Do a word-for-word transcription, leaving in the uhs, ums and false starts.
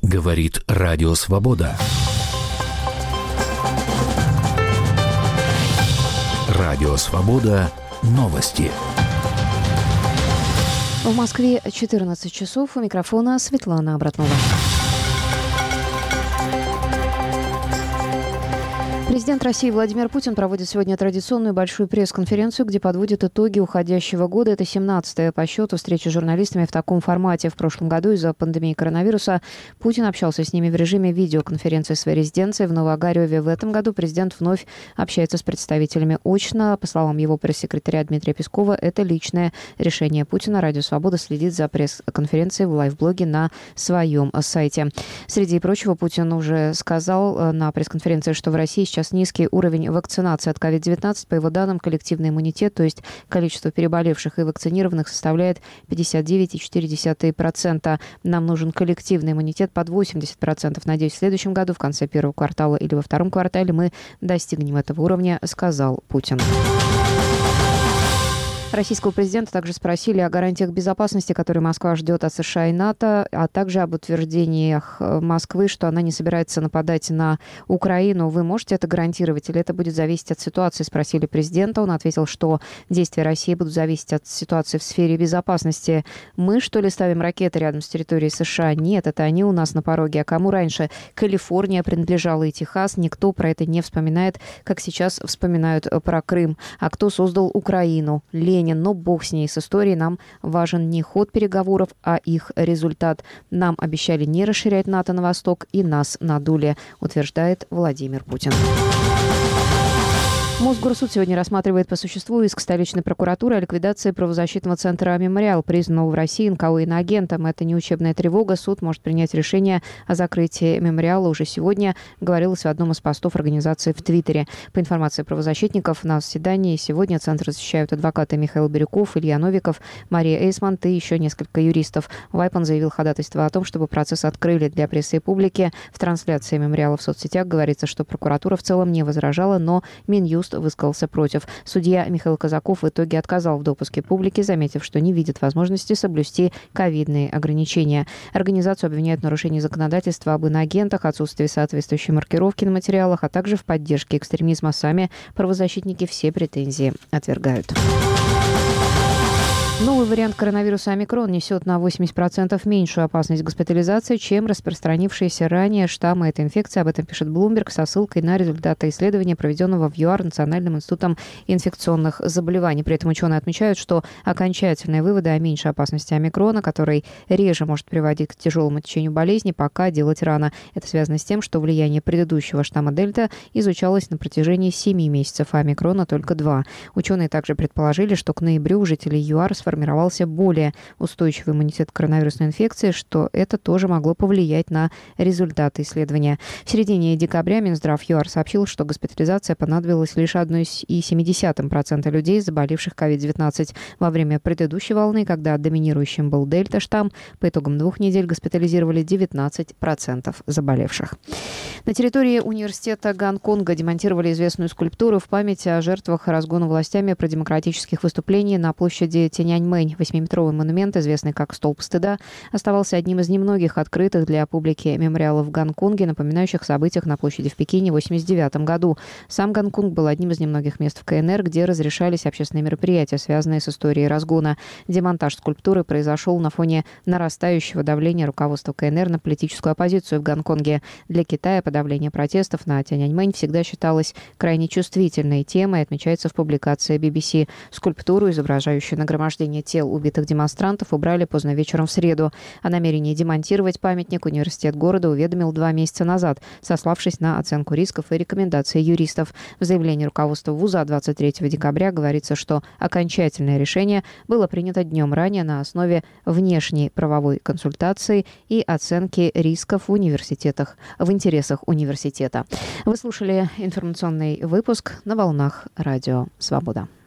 Говорит Радио Свобода. Радио Свобода. Новости. В Москве четырнадцать часов. У микрофона Светлана Абратнова. Президент России Владимир Путин проводит сегодня традиционную большую пресс-конференцию, где подводит итоги уходящего года. Это семнадцатая по счету встреча с журналистами в таком формате. В прошлом году из-за пандемии коронавируса Путин общался с ними в режиме видеоконференции в своей резиденции в Новоогарёве. В этом году президент вновь общается с представителями очно. По словам его пресс-секретаря Дмитрия Пескова, это личное решение Путина. Радио Свобода следит за пресс-конференцией в лайв-блоге на своем сайте. Среди прочего, Путин уже сказал на пресс-конференции, что в России сейчас Сейчас низкий уровень вакцинации от ковид девятнадцать. По его данным, коллективный иммунитет, то есть количество переболевших и вакцинированных, составляет пятьдесят девять целых четыре десятых процента. Нам нужен коллективный иммунитет под восемьдесят процентов. Надеюсь, в следующем году, в конце первого квартала или во втором квартале мы достигнем этого уровня, сказал Путин. Российского президента также спросили о гарантиях безопасности, которые Москва ждет от США и НАТО, а также об утверждениях Москвы, что она не собирается нападать на Украину. Вы можете это гарантировать или это будет зависеть от ситуации, спросили президента. Он ответил, что действия России будут зависеть от ситуации в сфере безопасности. Мы, что ли, ставим ракеты рядом с территорией США? Нет, это они у нас на пороге. А кому раньше Калифорния принадлежала и Техас? Никто про это не вспоминает, как сейчас вспоминают про Крым. А кто создал Украину? Ленин. Но бог с ней, с историей. Нам важен не ход переговоров, а их результат. Нам обещали не расширять НАТО на восток, и нас надули, утверждает Владимир Путин. Мосгорсуд сегодня рассматривает по существу иск столичной прокуратуры о ликвидации правозащитного центра «Мемориал», признанного в России эн ка о иноагентом. Это не учебная тревога. Суд может принять решение о закрытии «Мемориала» уже сегодня, говорилось в одном из постов организации в Твиттере. По информации правозащитников, на заседании сегодня центр защищают адвокаты Михаил Бирюков, Илья Новиков, Мария Эйсмонт и еще несколько юристов. Вайпан заявил ходатайство о том, чтобы процесс открыли для прессы и публики. В трансляции «Мемориала» в соцсетях говорится, что прокуратура в целом не возражала, но Минюст высказался против. Судья Михаил Казаков в итоге отказал в допуске публики, заметив, что не видит возможности соблюсти ковидные ограничения. Организацию обвиняют в нарушении законодательства об иноагентах, отсутствии соответствующей маркировки на материалах, а также в поддержке экстремизма. Сами правозащитники все претензии отвергают. Новый вариант коронавируса омикрон несет на восемьдесят процентов меньшую опасность госпитализации, чем распространившиеся ранее штаммы этой инфекции. Об этом пишет Bloomberg со ссылкой на результаты исследования, проведенного в ЮАР Национальным институтом инфекционных заболеваний. При этом ученые отмечают, что окончательные выводы о меньшей опасности омикрона, который реже может приводить к тяжелому течению болезни, пока делать рано. Это связано с тем, что влияние предыдущего штамма Дельта изучалось на протяжении семи месяцев, а омикрона только два. Ученые также предположили, что к ноябрю у жителей ЮАР сформировался более устойчивый иммунитет к коронавирусной инфекции, что это тоже могло повлиять на результаты исследования. В середине декабря Минздрав ЮАР сообщил, что госпитализация понадобилась лишь одной целой семь десятых процента людей, заболевших ковид девятнадцать. Во время предыдущей волны, когда доминирующим был дельта-штамм, по итогам двух недель госпитализировали девятнадцать процентов заболевших. На территории университета Гонконга демонтировали известную скульптуру в память о жертвах разгона властями продемократических выступлений на площади Тяньаньмэнь. Восьмиметровый монумент, известный как «Столб стыда», оставался одним из немногих открытых для публики мемориалов в Гонконге, напоминающих о событиях на площади в Пекине в восемьдесят девятом году. Сам Гонконг был одним из немногих мест в ка эн эр, где разрешались общественные мероприятия, связанные с историей разгона. Демонтаж скульптуры произошел на фоне нарастающего давления руководства ка эн эр на политическую оппозицию в Гонконге. Для Китая подавление протестов на Тяньаньмэнь всегда считалось крайне чувствительной темой, отмечается в публикации би би си. Скульптуру, изображающую нагромождение тел убитых демонстрантов, убрали поздно вечером в среду. О намерении демонтировать памятник университет города уведомил два месяца назад, сославшись на оценку рисков и рекомендации юристов. В заявлении руководства вуза двадцать третьего декабря говорится, что окончательное решение было принято днем ранее на основе внешней правовой консультации и оценки рисков в университетах, в интересах университета. Вы слушали информационный выпуск на волнах Радио Свобода.